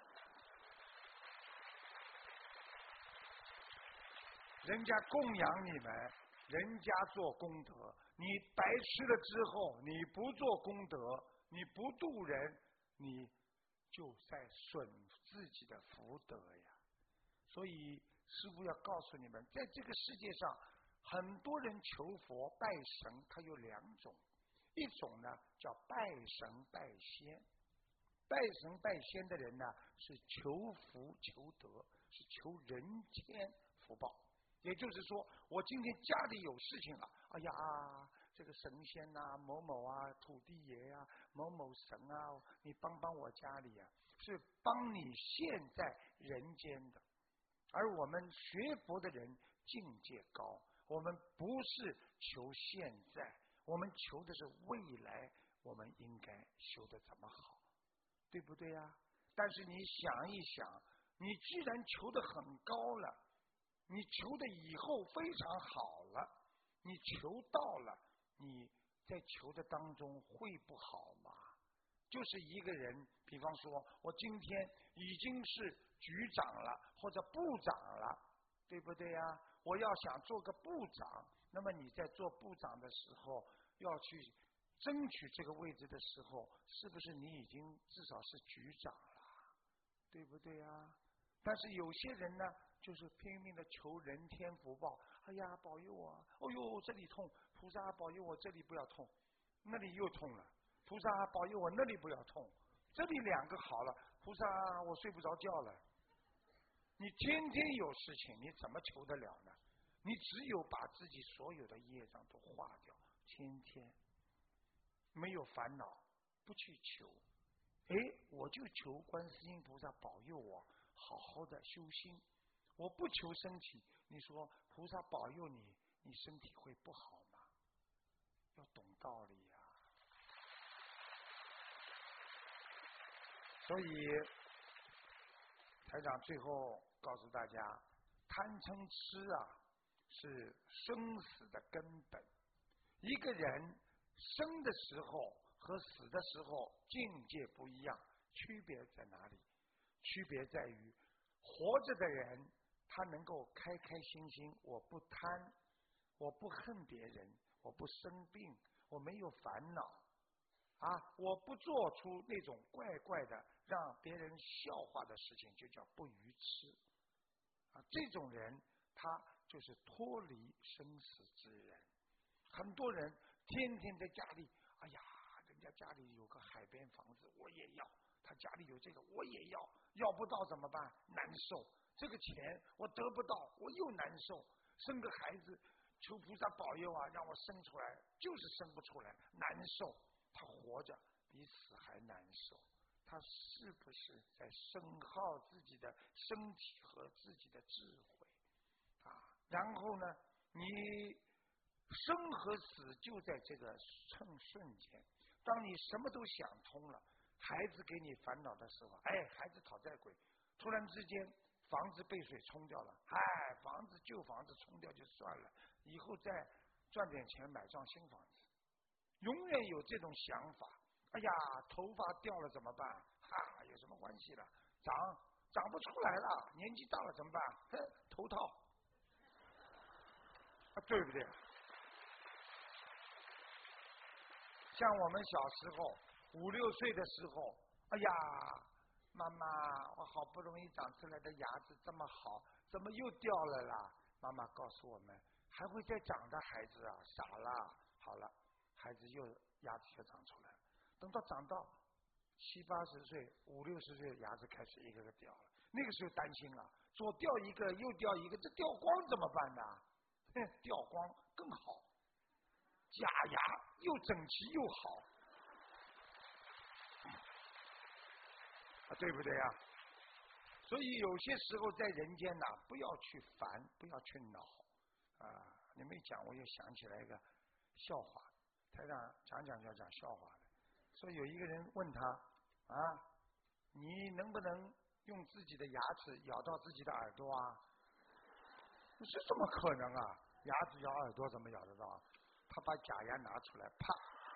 人家供养你们，人家做功德，你白吃了之后，你不做功德，你不度人，你就在损自己的福德呀。所以师父要告诉你们，在这个世界上，很多人求佛拜神，它有两种，一种呢叫拜神拜仙。拜神拜仙的人呢，是求福求德，是求人间福报。也就是说，我今天家里有事情了，哎呀，这个神仙呐、某某啊、土地爷呀、某某神啊，你帮帮我家里啊，是帮你现在人间的。而我们学佛的人境界高，我们不是求现在，我们求的是未来，我们应该修得怎么好，对不对呀？但是你想一想，你既然求得很高了，你求的以后非常好了，你求到了，你在求的当中会不好吗？就是一个人，比方说我今天已经是局长了或者部长了，对不对呀？我要想做个部长，那么你在做部长的时候要去争取这个位置的时候，是不是你已经至少是局长了，对不对呀？但是有些人呢，就是拼命的求人天福报，哎呀保佑我，哦呦这里痛，菩萨保佑我这里不要痛，那里又痛了，菩萨保佑我那里不要痛，这里两个好了，菩萨我睡不着觉了。你天天有事情，你怎么求得了呢？你只有把自己所有的业障都化掉，天天没有烦恼，不去求，我就求观世音菩萨保佑我好好的修心，我不求身体。你说菩萨保佑你，你身体会不好吗？要懂道理呀。所以台长最后告诉大家，贪嗔痴啊是生死的根本。一个人生的时候和死的时候境界不一样，区别在哪里？区别在于活着的人他能够开开心心，我不贪，我不恨别人，我不生病，我没有烦恼啊，我不做出那种怪怪的让别人笑话的事情，就叫不愚痴啊。这种人他就是脱离生死之人。很多人天天在家里，哎呀，人家家里有个海边房子，我也要；他家里有这个，我也要。要不到怎么办？难受。这个钱我得不到，我又难受。生个孩子，求菩萨保佑啊，让我生出来，就是生不出来，难受。他活着比死还难受。他是不是在损耗自己的身体和自己的智慧啊？然后呢，你生和死就在这个瞬间，当你什么都想通了，孩子给你烦恼的时候，孩子讨债鬼，突然之间房子被水冲掉了，旧房子冲掉就算了，以后再赚点钱买幢新房子，永远有这种想法。哎呀，头发掉了怎么办？有什么关系了？长不出来了，年纪大了怎么办？头套，对不对？像我们小时候5、6岁的时候，哎呀，妈妈，我好不容易长出来的牙齿这么好，怎么又掉了啦？妈妈告诉我们，还会再长的孩子啊，傻了。好了，孩子又牙齿又长出来了。等到长到70、80岁、50、60岁，牙齿开始一个个掉了。那个时候担心了，左掉一个，右掉一个，这掉光怎么办呢？掉光更好。 假牙又整齐又好，对不对呀？所以有些时候在人间呐，不要去烦，不要去恼啊！你们一讲，我又想起来一个笑话，台长讲就要讲笑话的。说有一个人问他啊，你能不能用自己的牙齿咬到自己的耳朵啊？是怎么可能啊？牙齿咬耳朵怎么咬得到？他把假牙拿出来，啪！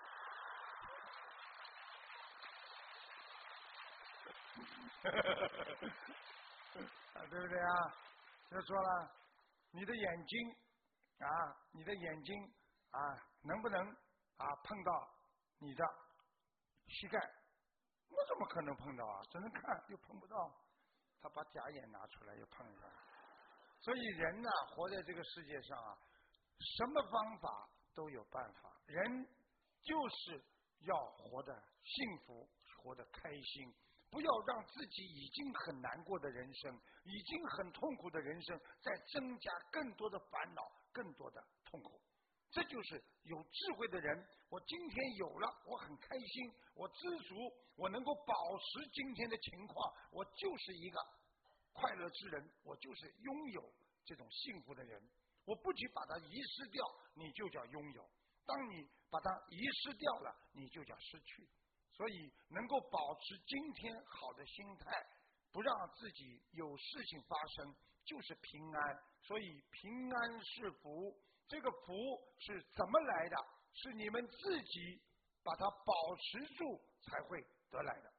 对不对啊？就说了，你的眼睛啊，你的眼睛啊，能不能碰到你的膝盖？那怎么可能碰到啊？只能看又碰不到。他把假眼拿出来又碰上。所以人呢，活在这个世界上啊，什么方法都有办法。人就是要活得幸福，活得开心。不要让自己已经很难过的人生，已经很痛苦的人生，再增加更多的烦恼，更多的痛苦。这就是有智慧的人。我今天有了，我很开心，我知足，我能够保持今天的情况，我就是一个快乐之人，我就是拥有这种幸福的人。我不去把它遗失掉，你就叫拥有；当你把它遗失掉了，你就叫失去。所以能够保持今天好的心态，不让自己有事情发生，就是平安。所以平安是福，这个福是怎么来的？是你们自己把它保持住才会得来的。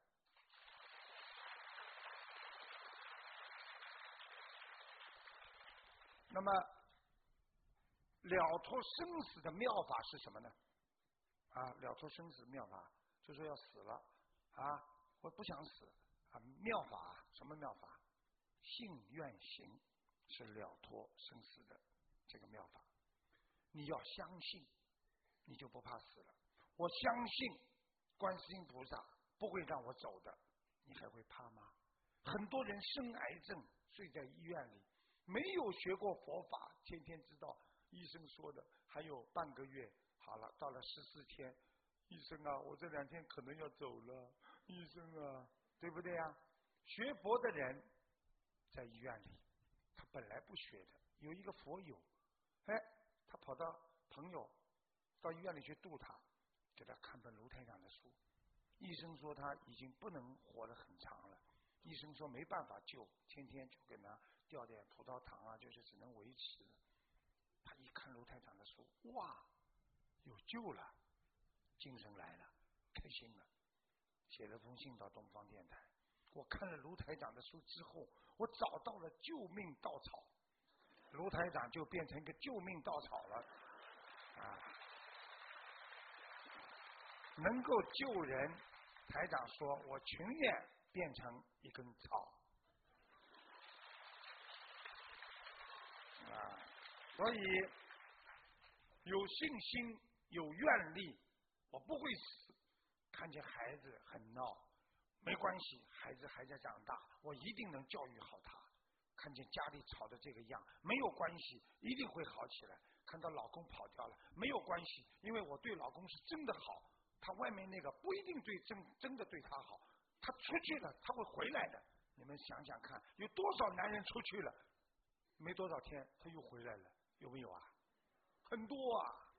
那么了脱生死的妙法是什么呢？了脱生死妙法就是要死了我不想死妙法什么妙法？信愿行是了脱生死的这个妙法。你要相信，你就不怕死了。我相信观世音菩萨不会让我走的，你还会怕吗？很多人生癌症睡在医院里，没有学过佛法，天天知道医生说的还有半个月，好了，到了14天，医生啊，我这2天可能要走了，医生啊，对不对啊？学佛的人在医院里，他本来不学的，有一个佛友，他跑到朋友到医院里去度他，给他看本卢台长的书，医生说他已经不能活得很长了，医生说没办法救，天天就给他吊点葡萄糖就是只能维持。他一看卢台长的书，哇，有救了，精神来了，开心了，写了封信到东方电台。我看了卢台长的书之后，我找到了救命稻草，卢台长就变成一个救命稻草了能够救人，台长说我情愿变成一根草所以有信心有愿力，我不会死。看见孩子很闹，没关系，孩子还在长大，我一定能教育好他。看见家里吵得这个样，没有关系，一定会好起来。看到老公跑掉了，没有关系，因为我对老公是真的好，他外面那个不一定真的对他好，他出去了他会回来的。你们想想看，有多少男人出去了没多少天他又回来了，有没有啊？很多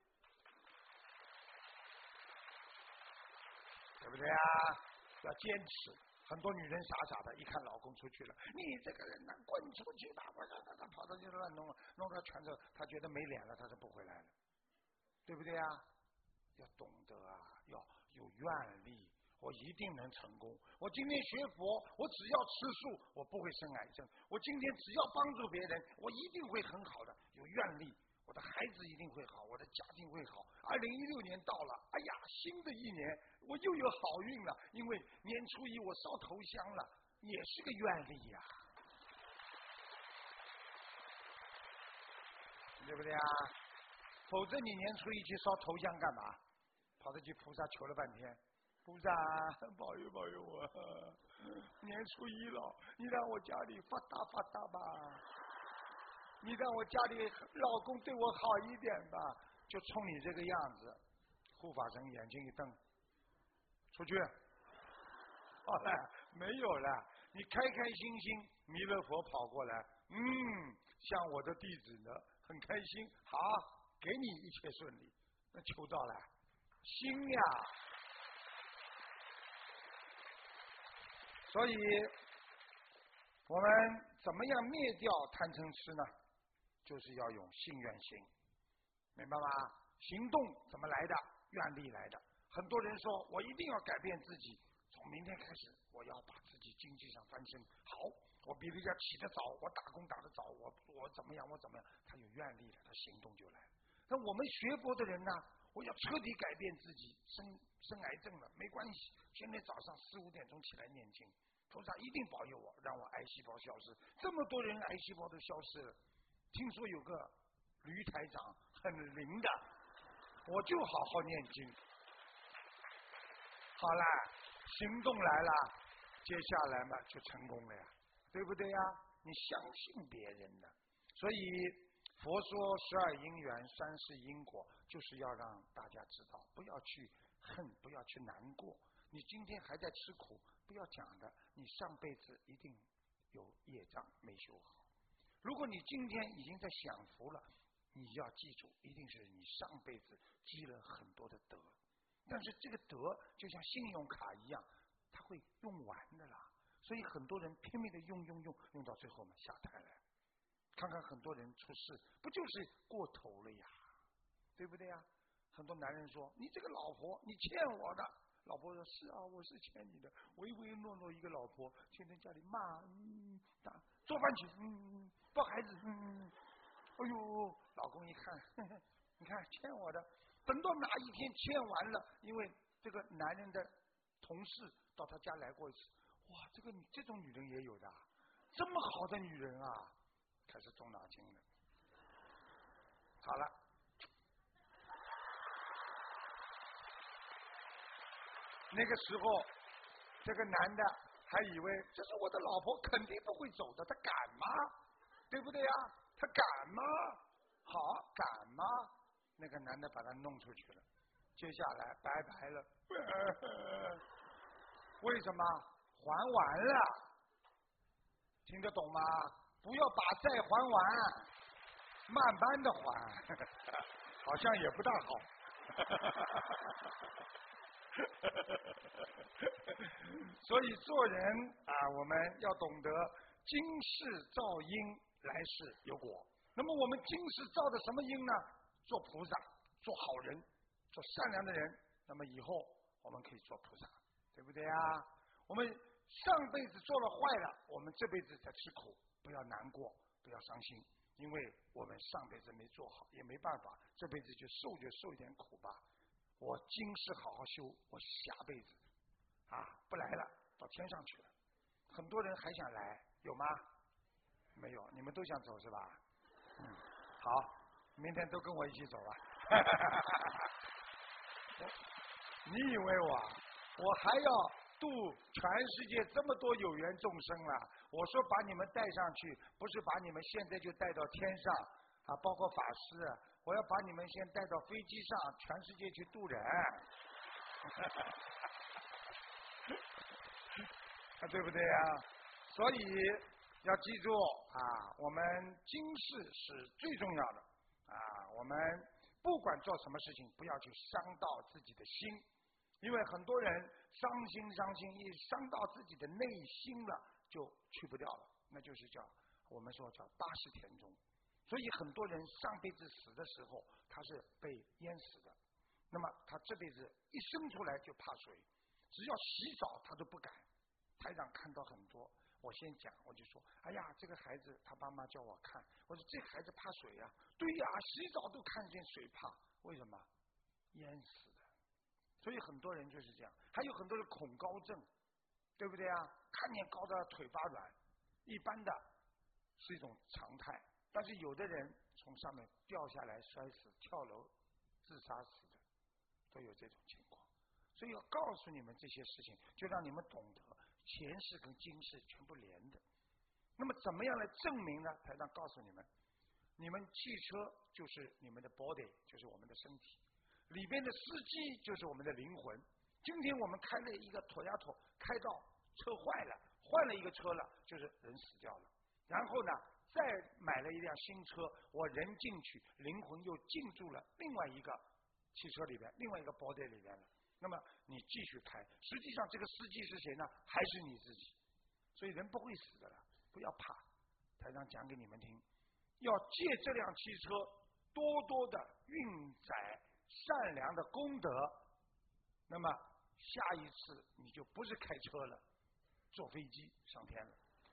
对不对啊？要坚持。很多女人傻傻的，一看老公出去了，你这个人呢，滚出去吧！他跑到去乱弄了，弄到全都，他觉得没脸了，他是不回来了，对不对啊？要懂得要有愿力，我一定能成功。我今天学佛，我只要吃素，我不会生癌症。我今天只要帮助别人，我一定会很好的，有愿力。我的孩子一定会好，我的家庭会好。2016年到了，哎呀，新的一年我又有好运了，因为年初一我烧头香了，也是个愿力呀，对不对啊？否则你年初一去烧头香干嘛？跑得去菩萨求了半天，菩萨保佑保佑我，年初一了，你让我家里发达发达吧，你让我家里老公对我好一点吧。 就冲你这个样子，护法神眼睛一瞪，出去。好了，没有了，你开开心心，弥勒佛跑过来，像我的弟子呢，很开心，好，给你一切顺利。那求到了，心呀。所以，我们怎么样灭掉贪嗔痴呢？就是要用信愿行，明白吗？行动怎么来的？愿力来的。很多人说我一定要改变自己，从明天开始我要把自己经济上翻身。好，我比人家起得早，我打工打得早，我怎么样，他有愿力了，他行动就来了。那我们学佛的人呢？我要彻底改变自己，生癌症了没关系，现在早上4、5点钟起来念经，菩萨一定保佑我，让我癌细胞消失。这么多人癌细胞都消失了，听说有个驴台长很灵的，我就好好念经。好了，行动来了，接下来嘛就成功了呀，对不对呀？你相信别人的，所以佛说12因缘3世因果，就是要让大家知道，不要去恨，不要去难过。你今天还在吃苦，不要讲的，你上辈子一定有业障没修好。如果你今天已经在享福了，你要记住，一定是你上辈子积了很多的德。但是这个德就像信用卡一样，它会用完的啦。所以很多人拼命的用到最后嘛下台了。看看很多人出事，不就是过头了呀？对不对呀？很多男人说：“你这个老婆，你欠我的。”老婆说：“是啊，我是欠你的。唯唯诺诺一个老婆，天天家里骂，打做饭去，抱孩子，哎呦，老公一看，呵呵，你看欠我的。等到哪一天欠完了，因为这个男人的同事到他家来过一次，哇，这种女人也有的，这么好的女人啊！”开始动脑筋了。好了，那个时候，这个男的还以为这是我的老婆，肯定不会走的，他敢吗？对不对呀？他敢吗？好，敢吗？那个男的把他弄出去了，接下来拜拜了。为什么？还完了，听得懂吗？不要把债还完，慢慢的还，好像也不大好。所以做人啊，我们要懂得今世造因，来世有果。那么我们今世造的什么因呢？做菩萨，做好人，做善良的人。那么以后我们可以做菩萨，对不对啊？我们上辈子做了坏了，我们这辈子在吃苦。不要难过，不要伤心，因为我们上辈子没做好，也没办法，这辈子就受一点苦吧。我今世好好修，我下辈子不来了，到天上去了。很多人还想来，有吗？没有，你们都想走是吧？好，明天都跟我一起走吧。你以为我还要度全世界这么多有缘众生了？我说把你们带上去，不是把你们现在就带到天上包括法师，我要把你们先带到飞机上，全世界去度人。对不对呀？所以要记住我们今世是最重要的我们不管做什么事情，不要去伤到自己的心，因为很多人伤心，一伤到自己的内心了，就去不掉了，那就是我们说叫80田中。所以很多人上辈子死的时候，他是被淹死的，那么他这辈子一生出来就怕水，只要洗澡他都不敢。台长看到很多，我先讲，我就说，哎呀，这个孩子他爸妈叫我看，我说这孩子怕水呀，对呀，洗澡都看见水怕，为什么？淹死的。所以很多人就是这样，还有很多人恐高症，对不对啊？看见高的腿发软，一般的是一种常态，但是有的人从上面掉下来摔死，跳楼自杀死的，都有这种情况。所以要告诉你们这些事情，就让你们懂得前世跟今世全部连的。那么怎么样来证明呢？台长告诉你们， 你们汽车就是你们的 body， 就是我们的身体，里边的司机就是我们的灵魂。今天我们开了一个拖牙拖，开到车坏了，换了一个车了，就是人死掉了。然后呢，再买了一辆新车，我人进去，灵魂又进入了另外一个汽车里边，另外一个 body 里边了。那么你继续开，实际上这个司机是谁呢？还是你自己。所以人不会死的了，不要怕。台上讲给你们听，要借这辆汽车多多的运载善良的功德，那么下一次你就不是开车了，坐飞机上天了。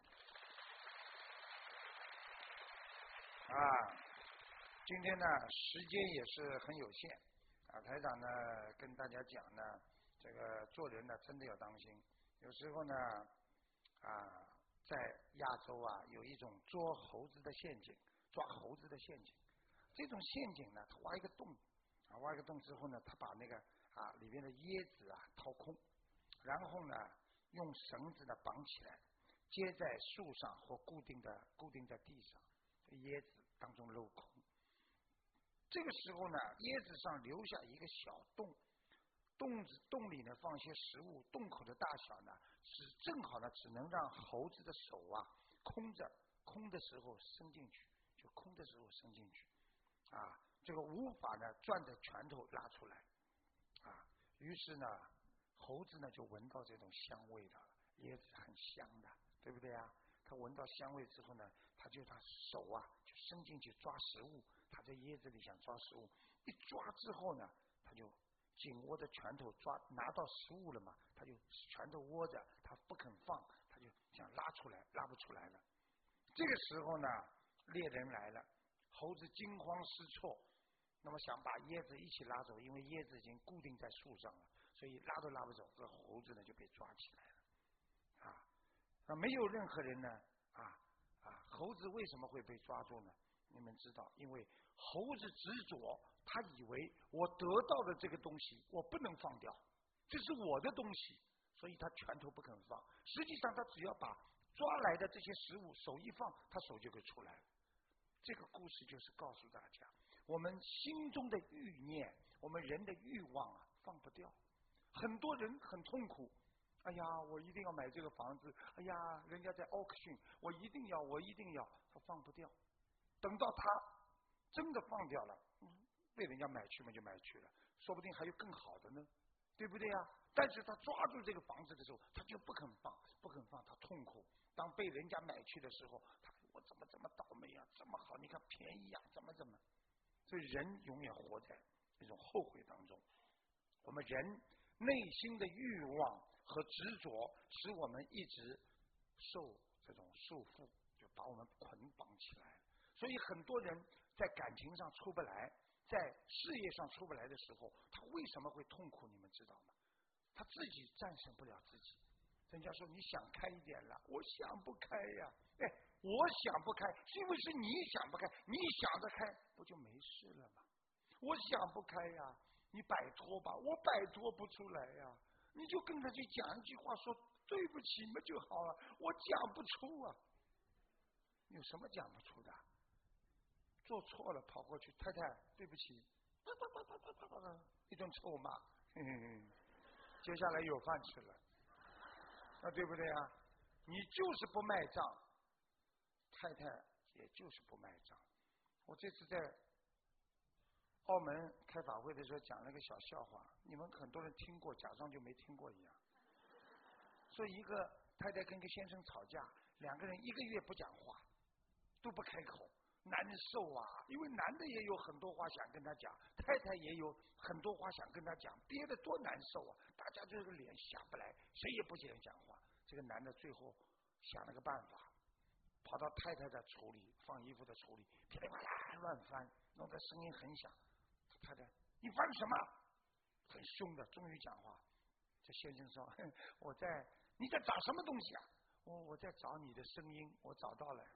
今天呢时间也是很有限台长呢跟大家讲呢，这个做人呢真的要当心。有时候呢在亚洲有一种捉猴子的陷阱，抓猴子的陷阱。这种陷阱呢，他挖一个洞挖一个洞之后呢，他把那个里面的椰子掏空，然后呢用绳子呢绑起来，接在树上或固定在地上，椰子当中镂空。这个时候呢，椰子上留下一个小洞，洞里呢放些食物，洞口的大小呢正好呢只能让猴子的手空的时候伸进去，就空的时候伸进去这个无法呢攥着拳头拉出来于是呢猴子呢就闻到这种香味的，椰子很香的，对不对他闻到香味之后呢，他手就伸进去抓食物，他在椰子里想抓食物，一抓之后呢，他就紧握着拳头拿到食物了嘛，他就拳头握着，他不肯放，他就想拉出来，拉不出来了。这个时候呢，猎人来了，猴子惊慌失措，那么想把椰子一起拉走，因为椰子已经固定在树上了，所以拉都拉不走，这猴子呢就被抓起来了没有任何人呢猴子为什么会被抓住呢？你们知道，因为猴子执着，他以为我得到的这个东西我不能放掉，这是我的东西，所以他拳头不肯放。实际上他只要把抓来的这些食物手一放，他手就会出来了。这个故事就是告诉大家，我们心中的欲念，我们人的欲望放不掉。很多人很痛苦，哎呀我一定要买这个房子，哎呀人家在 auction， 我一定要，他放不掉。等到他真的放掉了，被人家买去嘛就买去了，说不定还有更好的呢，对不对但是他抓住这个房子的时候，他就不肯放，他痛苦。当被人家买去的时候，我怎么这么倒霉这么好，你看便宜怎么，所以人永远活在一种后悔当中。我们人内心的欲望和执着，使我们一直受这种束缚，就把我们捆绑起来了。所以很多人在感情上出不来，在事业上出不来的时候，他为什么会痛苦？你们知道吗？他自己战胜不了自己。人家说你想开一点了，我想不开我想不开是因为是你想不开，你想得开不就没事了吗？我想不开你摆脱吧，我摆脱不出来你就跟他去讲一句话，说对不起嘛就好了，我讲不出有什么讲不出的？做错了跑过去，太太对不起，一顿臭骂，接下来有饭吃了对不对你就是不卖账，太太也就是不卖账。我这次在澳门开法会的时候讲了个小笑话，你们很多人听过，假装就没听过一样。说一个太太跟一个先生吵架，两个人1个月不讲话，都不开口，难受因为男的也有很多话想跟他讲，太太也有很多话想跟他讲，憋得多难受大家这个脸下不来，谁也不想讲话。这个男的最后想了个办法，跑到太太的橱里，放衣服的橱里，噼里啪啦乱翻，弄得声音很响。太太你翻什么？很凶的，终于讲话。这先生说你在找什么东西我在找你的声音，我找到了。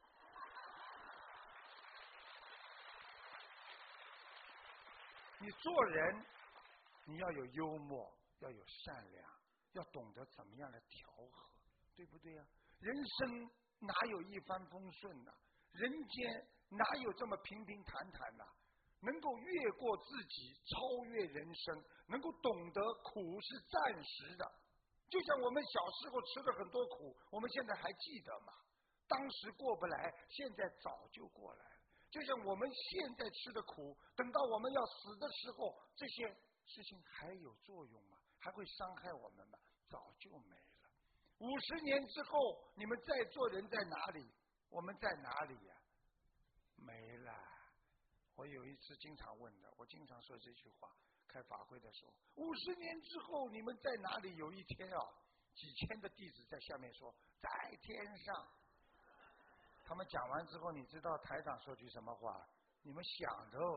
你做人你要有幽默，要有善良，要懂得怎么样的调和，对不对人生哪有一帆风顺人人间哪有这么平平坦坦的？能够越过自己，超越人生，能够懂得苦是暂时的。就像我们小时候吃了很多苦，我们现在还记得吗？当时过不来，现在早就过来了。就像我们现在吃的苦，等到我们要死的时候，这些事情还有作用吗？还会伤害我们吗？早就没了。50年之后，你们在座人在哪里？我们在哪里呀？没了。我有一次经常问的，我经常说这句话，开法会的时候，50年之后你们在哪里？有一天啊，几千的弟子在下面说，在天上。他们讲完之后，你知道台长说句什么话？你们想着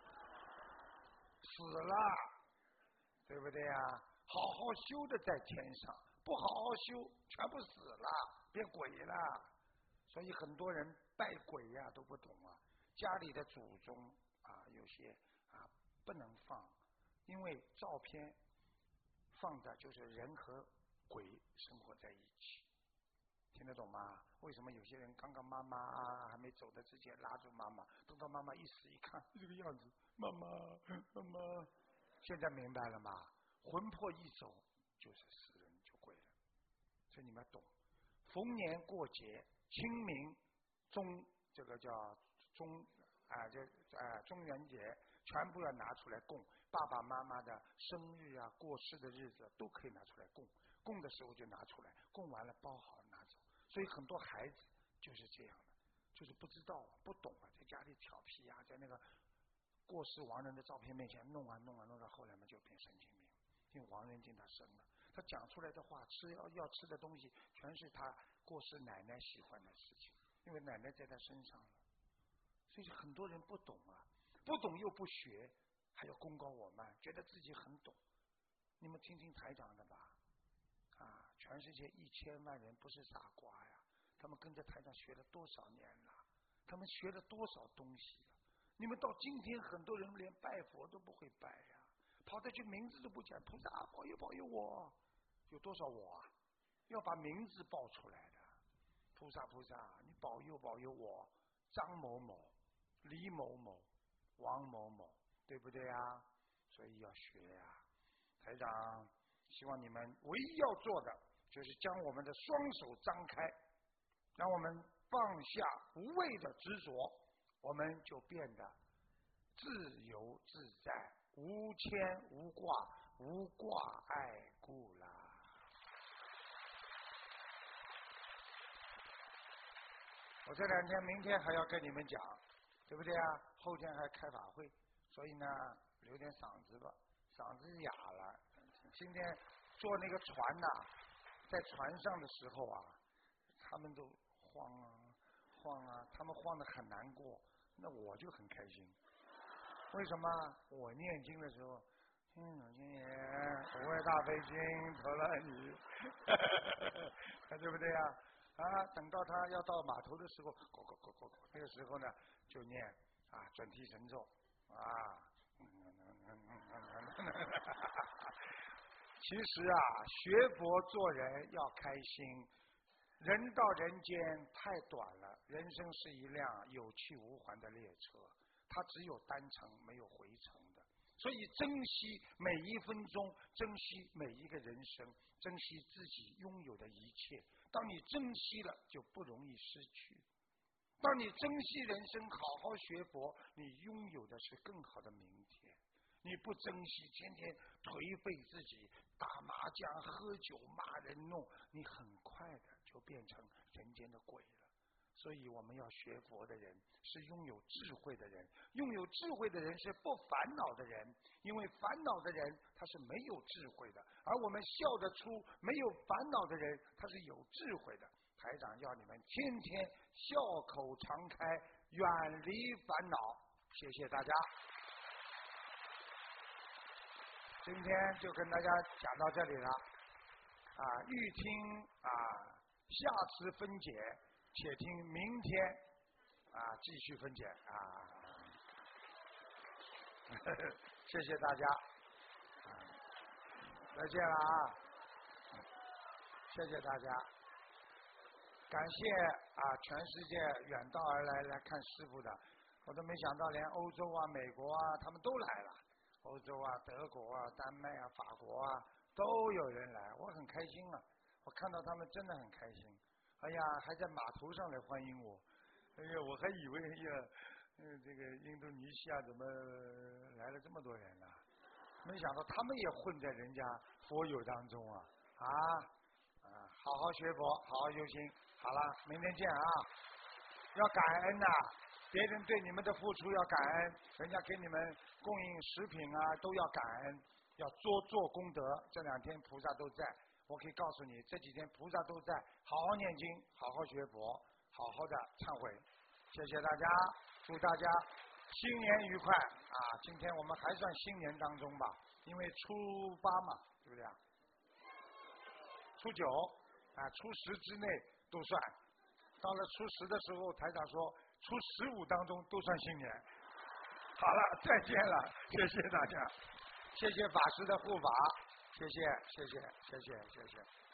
死了，对不对呀？好好修的在天上，不好好修，全部死了，变鬼了。所以很多人拜鬼呀都不懂啊。家里的祖宗啊，有些啊不能放，因为照片放的就是人和鬼生活在一起。听得懂吗？为什么有些人刚刚妈妈还没走的之前拉住妈妈，等到妈妈一死一看这个样子，妈妈妈妈，现在明白了吗？魂魄一走就是死人就鬼了，所以你们要懂。逢年过节，清明这个叫中元节，全部要拿出来供。爸爸妈妈的生日啊，过世的日子都可以拿出来供。供的时候就拿出来，供完了包好拿走。所以很多孩子就是这样的，就是不知道不懂啊，在家里调皮啊，在那个过世亡人的照片面前弄到后来嘛就变神经病。因为亡人进他生了，他讲出来的话，要吃的东西全是他过世奶奶喜欢的事情，因为奶奶在他身上了。所以很多人不懂啊，不懂又不学，还要功高我慢，觉得自己很懂。你们听听台长的吧，啊，全世界1000万人不是傻瓜呀，他们跟着台长学了多少年了，他们学了多少东西了。你们到今天很多人连拜佛都不会拜呀，跑到去名字都不讲，菩萨保佑保佑我，有多少我啊？要把名字报出来的，菩萨菩萨，你保佑保佑我，张某某、李某某、王某某，对不对啊？所以要学呀。台长希望你们唯一要做的就是将我们的双手张开，让我们放下无谓的执着，我们就变得自由自在，无牵无挂，无挂碍故啦。我这2天明天还要跟你们讲，对不对啊？后天还开法会，所以呢留点嗓子吧，嗓子哑了。今天坐那个船呐，在船上的时候啊，他们都晃啊晃啊，他们晃得很难过，那我就很开心。为什么？我念经的时候，金爷无畏大悲经投了你，对不对呀？啊，等到他要到码头的时候，那个时候呢，就念啊准提神咒啊。其实啊，学佛做人要开心。人到人间太短了，人生是一辆有去无还的列车，它只有单程没有回程的。所以珍惜每一分钟，珍惜每一个人生，珍惜自己拥有的一切。当你珍惜了，就不容易失去。当你珍惜人生，好好学佛，你拥有的是更好的明天。你不珍惜，天天颓废自己，打麻将、喝酒、骂人弄，你很快的就变成人间的鬼了。所以我们要学佛的人是拥有智慧的人，拥有智慧的人是不烦恼的人，因为烦恼的人他是没有智慧的，而我们笑得出没有烦恼的人他是有智慧的。台长要你们天天笑口常开，远离烦恼。谢谢大家。今天就跟大家讲到这里了，啊，欲听啊下次分解，且听明天啊继续分解啊。谢谢大家，再见了啊，谢谢大家。 感谢全世界远道而来看师父的，我都没想到连欧洲啊、美国啊他们都来了，欧洲啊、德国啊、丹麦啊、法国啊都有人来，我很开心啊，我看到他们真的很开心，哎呀，还在码头上来欢迎我，哎呀，我还以为这个印度尼西亚怎么来了这么多人呢？没想到他们也混在人家佛友当中啊！好好学佛，好好修心。好了，明天见啊！要感恩呐、别人对你们的付出要感恩，人家给你们供应食品啊都要感恩，要多做功德。这2天菩萨都在，我可以告诉你，这几天菩萨都在，好好念经，好好学佛，好好的忏悔。谢谢大家，祝大家新年愉快啊！今天我们还算新年当中吧，因为初8嘛，对不对啊？初9初10之内都算，到了初10的时候，台长说初15当中都算新年。好了，再见了，谢谢大家，谢谢法师的护法，谢谢。